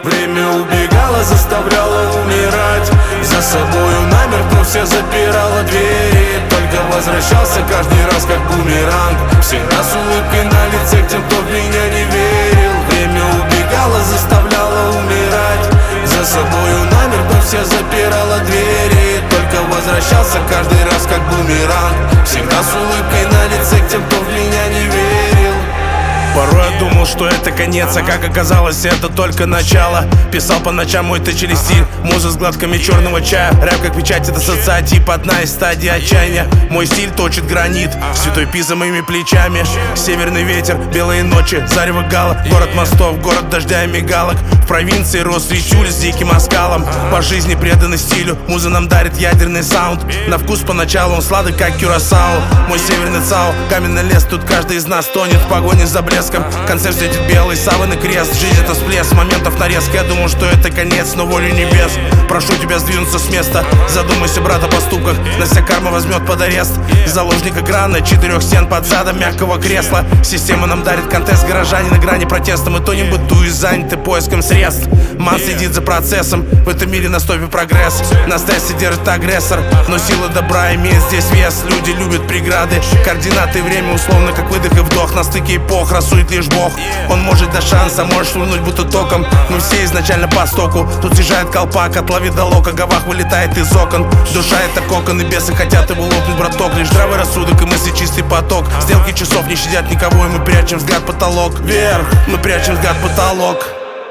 Время убегало, заставляло умирать. За собою намертво все запирало двери. Только возвращался каждый раз как бумеранг. Всегда с улыбкой на лице к тем, кто в меня не верил. Время убегало, заставляло умирать. За собою намертво все запирало двери. Только возвращался каждый раз как бумеранг. Всегда с улыбкой на лице к тем, кто в меня не верил. Порой я думал, что это конец, а как оказалось, это только начало. Писал по ночам мой тачели стиль, муза с гладками черного чая. Рэп как печать, это социотип, одна из стадий отчаяния. Мой стиль точит гранит, святой Пи за моими плечами. Северный ветер, белые ночи, зарево гала. Город мостов, город дождя и мигалок. В провинции рос ритюль с диким оскалом. По жизни преданы стилю, муза нам дарит ядерный саунд. На вкус поначалу он сладок, как кюрасао. Мой северный цао, каменный лес, тут каждый из нас тонет в погоне за блеском. Концерт светит белый, саван и крест. Жизнь это всплеск, моментов нарезка. Я думал, что это конец, но волю небес. Прошу тебя сдвинуться с места. Задумайся, брат, о поступках. Нас вся карма возьмет под арест. Заложник экрана, 4 стен под задом мягкого кресла. Система нам дарит контест, горожане на грани протеста. Мы тонем быту и заняты поиском средств. Ман следит за процессом, в этом мире на стопе прогресс. На стрессе держит агрессор, но сила добра имеет здесь вес. Люди любят преграды, координаты и время условно как выдох и вдох. На стыке эпох рассудит лишь Бог. Он может дать шанс, а может швырнуть будто током. Мы все изначально по стоку. Тут съезжает колпак, от лови до лока. Гавах вылетает из окон. Душа это кокон, и бесы хотят его лопнуть, браток. Лишь здравый рассудок и мысли чистый поток. Стрелки часов не щадят никого, и мы прячем взгляд в потолок. Вверх, мы прячем взгляд в потолок.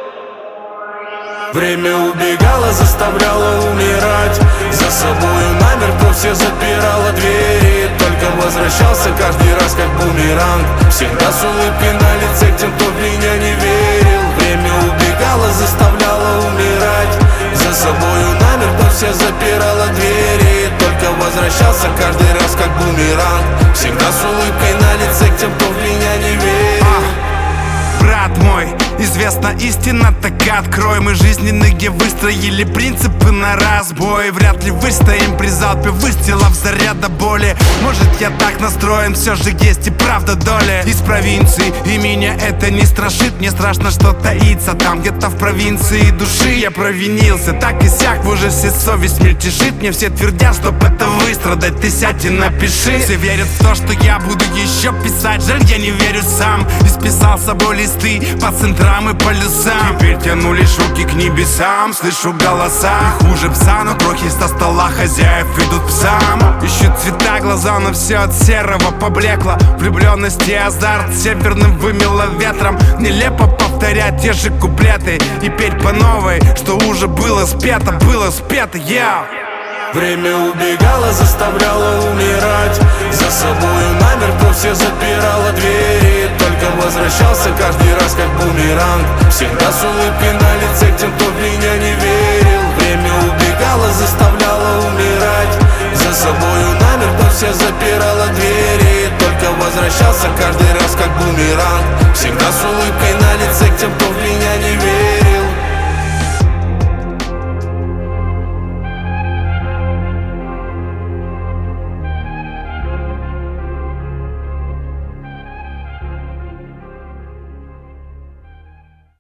Время убегало, заставляло умирать. За собою намертво все запирало двери. Только возвращался каждый раз как бумеранг. Всегда с улыбкой на лице к тем, кто в меня не верил. Время убегало, заставляло умирать. За собою намертво все запирало двери. Только возвращался каждый раз как бумеранг. Всегда с улыбкой на лице к тем, кто в меня не верил. Брат мой, известна истина, так открой. Мы жизненны, где выстроили принципы на разбой. Вряд ли выстоим при залпе выстрелов заряда боли. Может я так настроен, все же есть и правда доля. Из провинции, и меня это не страшит. Мне страшно, что таится там где-то в провинции души. Я провинился, так и сяк, в ужасе совесть мельтешит. Мне все твердят, чтоб это выстрадать, ты сядь и напиши. Все верят в то, что я буду еще писать. Жаль, я не верю сам. Исписал с собой листы по центрам и полюсам. Теперь тяну лишь руки к небесам. Слышу голоса, и хуже пса, но крохи со стола хозяев идут псам. Ищут цвета глаза, но все от серого поблекло. Влюбленность и азарт северным вымело ветром. Нелепо повторять те же куплеты и петь по новой, что уже было спето, я. Время убегало, заставляло умирать. За собою намертво все запирало двери. Только возвращался каждый раз как бумеранг. Всегда с улыбкой на лице к тем, кто в меня не верил. Время убегало, заставляло умирать. За собою намертво все запирало двери. Только возвращался каждый раз как бумеранг. Всегда с улыбкой